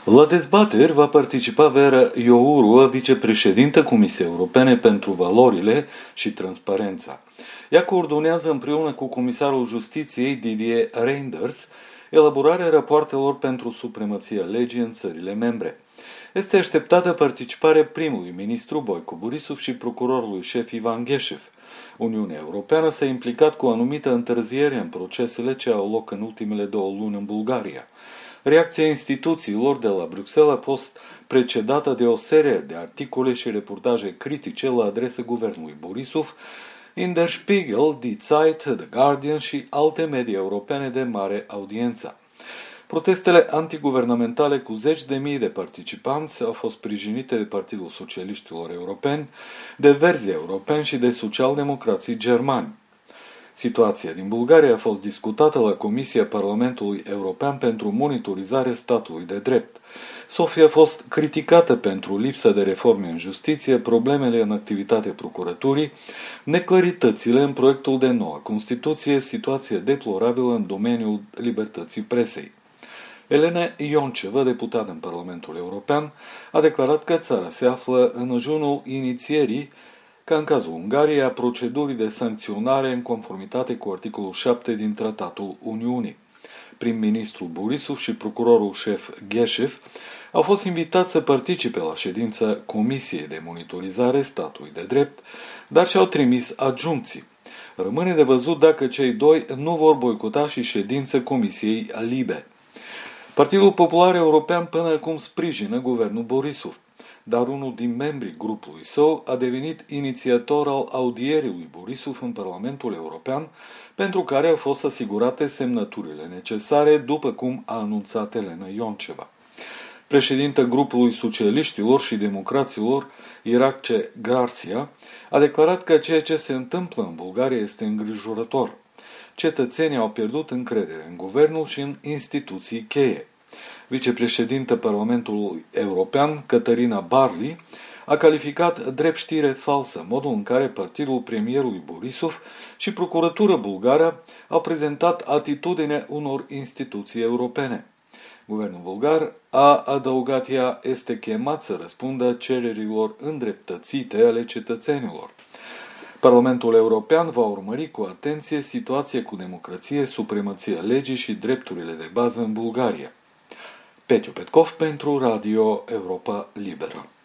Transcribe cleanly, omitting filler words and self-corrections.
La dezbateri va participa Vera Jourova, vicepreședintă Comisiei Europene pentru Valorile și Transparența. Ea coordonează împreună cu Comisarul Justiției Didier Reynders elaborarea rapoartelor pentru supremația legii în țările membre. Este așteptată participarea primului ministru Boyko Borisov și procurorului șef Ivan Gheșev. Uniunea Europeană s-a implicat cu o anumită întârziere în procesele ce au loc în ultimele 2 luni în Bulgaria. Reacția instituțiilor de la Bruxelles a fost precedată de o serie de articole și reportaje critice la adresa guvernului Borisov in Der Spiegel, Die Zeit, The Guardian și alte media europene de mare audiență. Protestele antiguvernamentale cu 10.000 de participanți au fost sprijinite de Partidul Socialiștilor Europeni, de Verzi Europeni și de socialdemocrații germani. Situația din Bulgaria a fost discutată la Comisia Parlamentului European pentru monitorizarea statului de drept. Sofia a fost criticată pentru lipsa de reforme în justiție, problemele în activitatea procuraturii, neclaritățile în proiectul de nouă Constituție, situație deplorabilă în domeniul libertății presei. Elena Ionceva, deputată în Parlamentul European, a declarat că țara se află în ajunul inițierii, ca în cazul Ungariei, a procedurii de sancționare în conformitate cu articolul 7 din Tratatul Uniunii. Prim-ministrul Borisov și procurorul șef Gheșev au fost invitați să participe la ședința Comisiei de Monitorizare Statului de Drept, dar și-au trimis adjuncții. Rămâne de văzut dacă cei doi nu vor boicota și ședința Comisiei Libe. Partidul Popular European până acum sprijină guvernul Borisov, dar unul din membrii grupului său a devenit inițiator al audierii lui Borisov în Parlamentul European, pentru care au fost asigurate semnăturile necesare, după cum a anunțat Elena Ionceva. Președinta grupului socialiștilor și democraților, Irakce Garcia, a declarat că ceea ce se întâmplă în Bulgaria este îngrijorător. Cetățenii au pierdut încredere în guvernul și în instituții cheie. Vicepreședinta Parlamentului European, Catarina Barley, a calificat drept știre falsă modul în care partidul premierului Borisov și procuratura bulgară au prezentat atitudinea unor instituții europene. Guvernul bulgar, a adăugat ea, este chemat să răspundă cererilor îndreptățite ale cetățenilor. Parlamentul European va urmări cu atenție situația cu democrație, supremația legii și drepturile de bază în Bulgaria. Petiu Petkov pentru Radio Europa Liberă.